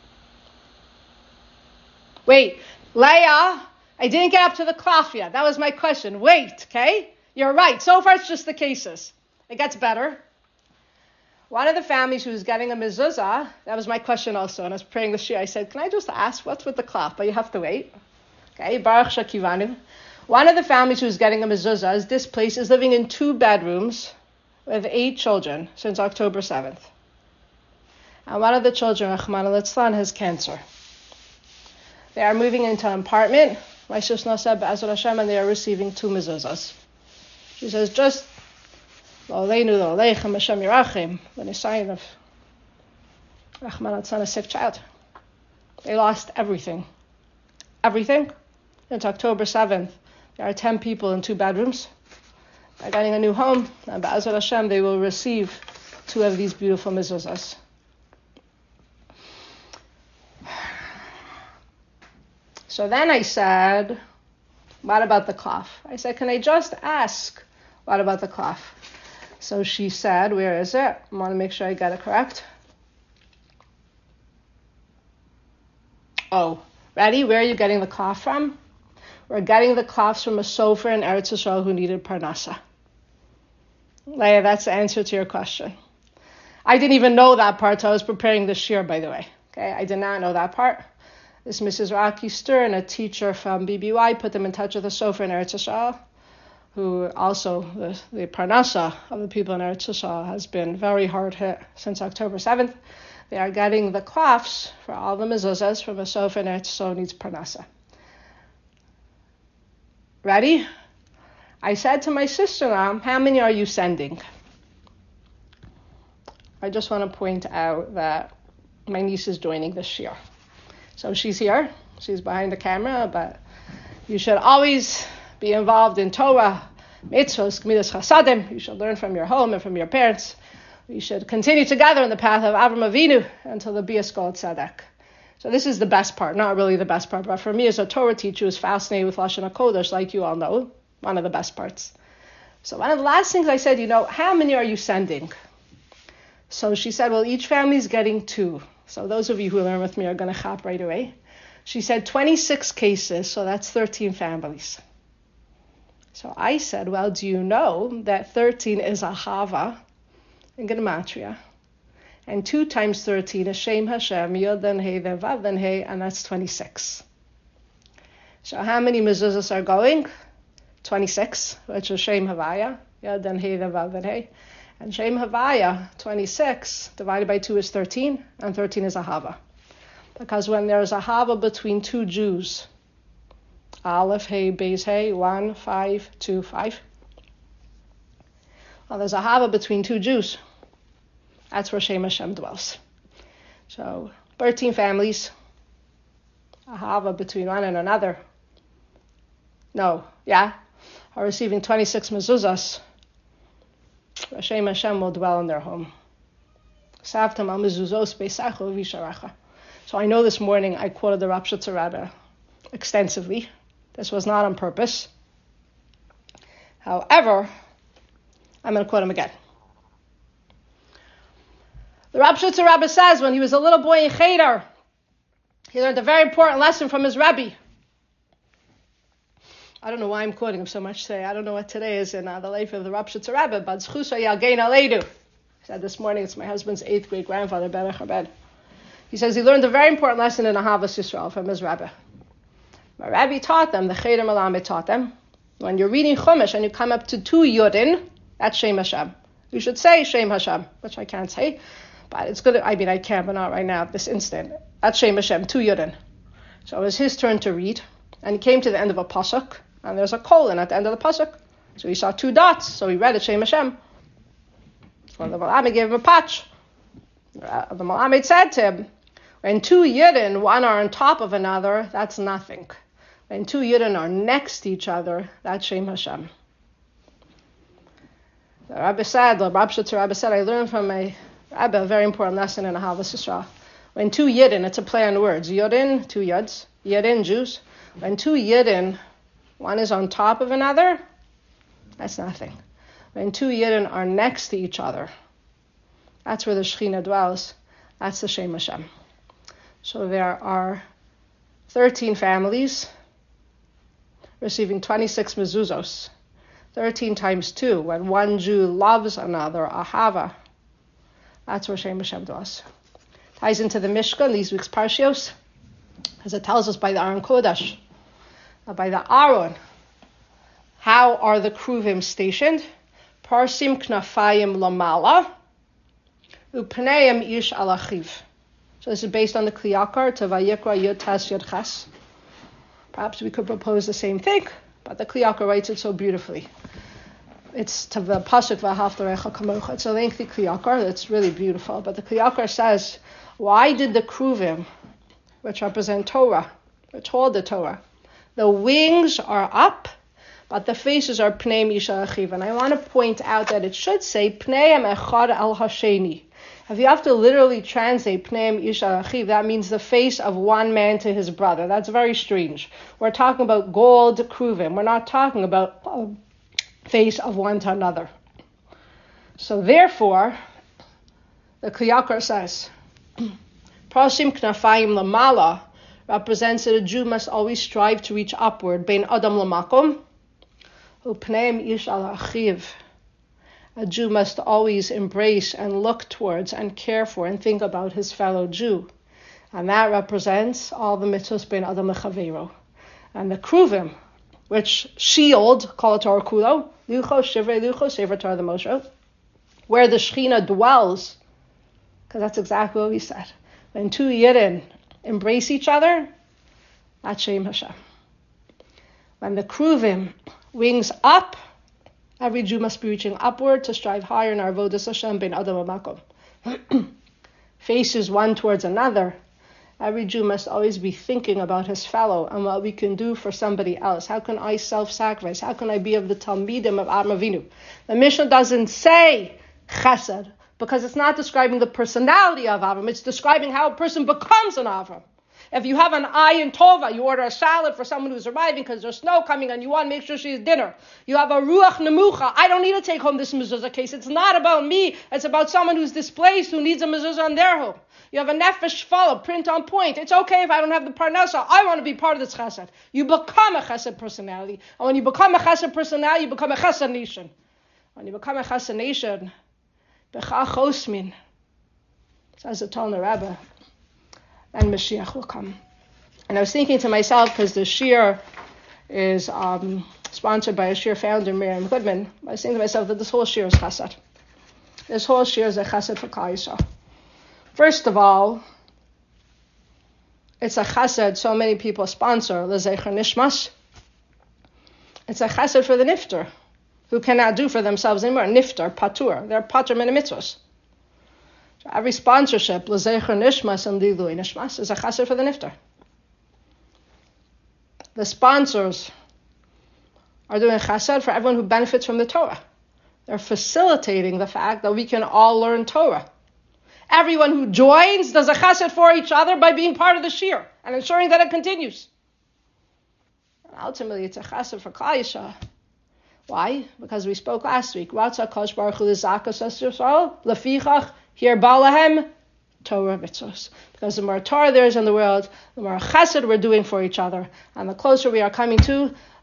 Speaker 1: Wait, Leah, I didn't get up to the cloth yet. That was my question. Wait, okay? You're right. So far, it's just the cases. It gets better. One of the families who was getting a mezuzah, that was my question also, and I was praying this year, I said, can I just ask, what's with the cloth? But you have to wait. Okay, Baruch Shakivanu. One of the families who was getting a mezuzah is displaced, is living in 2 bedrooms with 8 children since October 7th. And one of the children, Rachmana litzlan, has cancer. They are moving into an apartment. My sister said, Be'ezrat Hashem, and they are receiving 2 mezuzahs. She says, just Lo'aleinu lo'aleichem Hashem Yerachim, when a sign of Rachmana litzlan, a sick child. They lost everything. Everything. Since October 7th, there are 10 people in 2 bedrooms. They're getting a new home, and Be'ezrat Hashem, they will receive 2 of these beautiful mezuzahs. So then I said, what about the cloth? I said, can I just ask, what about the cloth? So she said, where is it? I want to make sure I get it correct. Oh, ready? Where are you getting the cloth from? We're getting the cloths from a sofer in Eretz Yisrael who needed parnasa. Leah, that's the answer to your question. I didn't even know that part till I was preparing this shir, by the way. Okay, I did not know that part. This Mrs. Rocky Stern, a teacher from BBY, put them in touch with a sofer in Eretz Yisrael, who also, the parnasa of the people in Eretz Yisrael has been very hard hit since October 7th. They are getting the cloths for all the mezuzahs from a sofer in Eretz Yisrael who needs parnasa. Ready? I said to my sister-in-law, how many are you sending? I just want to point out that my niece is joining this year. So she's here. She's behind the camera, but you should always be involved in Torah, mitzvos, gemilas chasadim. You should learn from your home and from your parents. We should continue together in the path of Avram Avinu until the Bias Kol Tzedek. So this is the best part, not really the best part, but for me as a Torah teacher who's fascinated with Lashon HaKodesh, like you all know, one of the best parts. So one of the last things I said, how many are you sending? So she said, well, each family is getting 2. So those of you who learn with me are going to chop right away. She said 26 cases, so that's 13 families. So I said, well, do you know that 13 is a hava in Gematria? And 2 times 13 is Shem Hashem, Yod then Hey, then Vav then Hey, and that's 26. So how many mezuzahs are going? 26, which is Shem Havaya, Yod then Hey, then Vav then Hey. And Shem Havaya, 26, divided by 2 is 13, and 13 is a hava. Because when there's a hava between 2 Jews, Aleph, Hey, Beis, Hey, 1, 5, 2, 5. Well, there's a hava between 2 Jews. That's where Shem Hashem dwells. So, 13 families, a hava between one and another. Are receiving 26 mezuzahs. Shem Hashem will dwell in their home. So I know this morning I quoted the Rav Shutzer Rebbe extensively. This was not on purpose. However, I'm going to quote him again. The Rav Shutzer Rebbe says when he was a little boy in Cheder, he learned a very important lesson from his Rebbe. I don't know why I'm quoting him so much today. I don't know what today is in the life of the Ropshitzer Rebbe, but Zchusa Yalgein Aleidu. He said this morning, it's my husband's 8th great grandfather, Berech Abed. He says he learned a very important lesson in Ahavas Yisrael from his Rebbe. My Rabbi taught them, the Cheder Malamed taught them, when you're reading Chumash and you come up to 2 Yudin, that's Shem Hashem. You should say Shem Hashem, which I can't say, but it's good. I can, but not right now at this instant. That's Shem Hashem, 2 Yudin. So it was his turn to read, and he came to the end of a pasuk, and there's a colon at the end of the pasuk. So he saw 2 dots, so he read it Shem Hashem. So the Malamed gave him a patch. The Malamed said to him, when 2 Yidden, one are on top of another, that's nothing. When 2 Yidden are next to each other, that's Shem Hashem. The Rebbe said, I learned from my Rebbe a very important lesson in Ahavas Yisrael. When 2 Yidden, it's a play on words. Yidden, 2 Yuds. Yidden, Jews. When 2 Yidden, one is on top of another, that's nothing. When 2 Yidden are next to each other, that's where the Shekhinah dwells. That's the Shem Hashem. So there are 13 families receiving 26 mezuzos. 13 times 2. When one Jew loves another, ahava, that's where Shem Hashem dwells. Ties into the Mishkan, these week's Parshios, as it tells us by the Aron Kodesh, by the Aron. How are the Kruvim stationed? Parsim knafayim lamala, upneim ish alachiv. So this is based on the Kliyakar to Vayikra Yud Tas Yud Ches. Perhaps we could propose the same thing, but the Kliyakar writes it so beautifully. It's to the Pasuk V'ahavta Kamocha. It's a lengthy Kliyakar that's really beautiful. But the Kliyakar says, why did the Kruvim, which represent Torah, which hold the Torah, the wings are up, but the faces are Pnei Isha Achiv? And I want to point out that it should say Pneim Echad Al Hasheni. If you have to literally translate Pneim Isha Achiv, that means the face of one man to his brother. That's very strange. We're talking about gold Kruvim. We're not talking about face of one to another. So therefore, the Kliyakar says, Prasim Knafayim Lamala represents that a Jew must always strive to reach upward. Bein Adam Lamakom, Upneim Ish Al Achiv. A Jew must always embrace and look towards and care for and think about his fellow Jew. And that represents all the mitzvahs Bein Adam Lechavero. And the Kruvim, which shield, call it Torah Kulo, Lucho, Shivrei Lucho, Sefer Torah the Moshe, where the Shekhinah dwells, because that's exactly what we said. When 2 Yidden embrace each other, that's Shem Hashem. When the Kruvim wings up, every Jew must be reaching upward to strive higher in our Avodas Hashem Bein Adam Makom. Faces one towards another. Every Jew must always be thinking about his fellow and what we can do for somebody else. How can I self-sacrifice? How can I be of the Talmidim of Avraham Avinu? The Mishnah doesn't say chesed because it's not describing the personality of Avram. It's describing how a person becomes an Avram. If you have an ayin tova, you order a salad for someone who's arriving because there's snow coming and you want to make sure she has dinner. You have a ruach nemucha. I don't need to take home this mezuzah case. It's not about me. It's about someone who's displaced who needs a mezuzah in their home. You have a nefesh shvala, print on point. It's okay if I don't have the parnasa. I want to be part of this chesed. You become a chesed personality. And when you become a chesed personality, you become a chesed nation. When you become a chesed nation, b'cha chosmin, says the Talmud Rebbe, and Mashiach will come. And I was thinking to myself, because the shir is sponsored by a shir founder, Miriam Goodman, I was thinking to myself that this whole shir is chesed. This whole shir is a chesed for Klal Yisrael. First of all, it's a chesed so many people sponsor, L'zecher Nishmas. It's a chesed for the nifter, who cannot do for themselves anymore. Nifter, patur, they're patur min mitzvos. So every sponsorship, L'zecher Nishmas and Lilui Nishmas, is a chesed for the nifter. The sponsors are doing chesed for everyone who benefits from the Torah. They're facilitating the fact that we can all learn Torah. Everyone who joins does a chesed for each other by being part of the shir and ensuring that it continues. And ultimately, it's a chesed for Klal Yisrael. Why? Because we spoke last week. Ratzah Kosh Baruch Hu L'zakas Yisrael Lefichach Hier Balahem Torah Mitzvos. Because the more Torah there is in the world, the more chesed we're doing for each other, and the closer we are coming to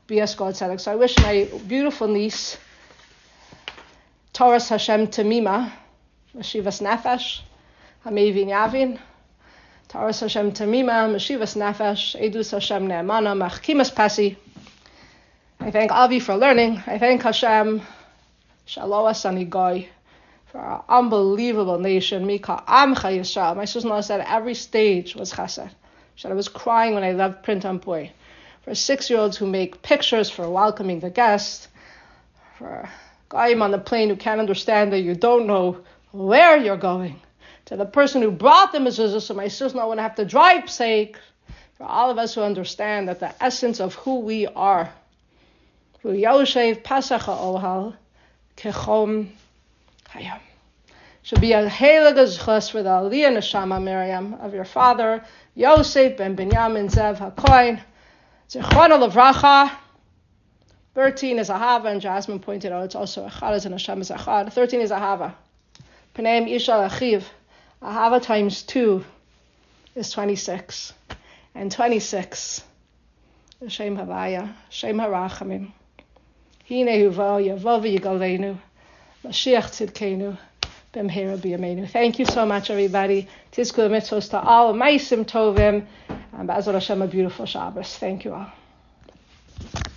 Speaker 1: B.S. God Tzedek. So I wish my beautiful niece, Toras Hashem Tamima, Meshivas Nefesh, Hamevin Yavin, Toras Hashem Tamima, Meshivas Nefesh, Edus Hashem Ne'emana, Machkimas Pasi. I thank Avi for learning. I thank Hashem, Shaloas Anigoy, for our unbelievable nation. Mika Amcha Yisrael. My sister-in-law said every stage was chesed. She said I was crying when I left print on boy. For 6-year-olds who make pictures for welcoming the guest, for Goyim on the plane who can't understand that you don't know where you're going, to the person who brought the mezuzah so my sister-in-law wouldn't have to drive sake, for all of us who understand that the essence of who we are, who Yoshev Pasach HaOhal Kechom Hayam, should be a heilige zchus for the Aliyah Neshama Miriam of your father, Yosef ben Binyamin Zev HaKoin, Zichrono Levracha. 13 is Ahava, and Jasmine pointed out it's also Echad, and Hashem is Echad. 13 is Ahava. Pneim Ishal Achiv. Ahava times 2 is 26. And 26 is Shem Havaya, Shem Harachamim. Hine Huvo, Yavo V'Yigalenu, Mashiach Tzidkenu, B'mhera B'yameinu. Thank you so much, everybody. Tizku Mitzvos to all. Maisim Tovim. And B'ezrat Hashem, a beautiful Shabbos. Thank you all.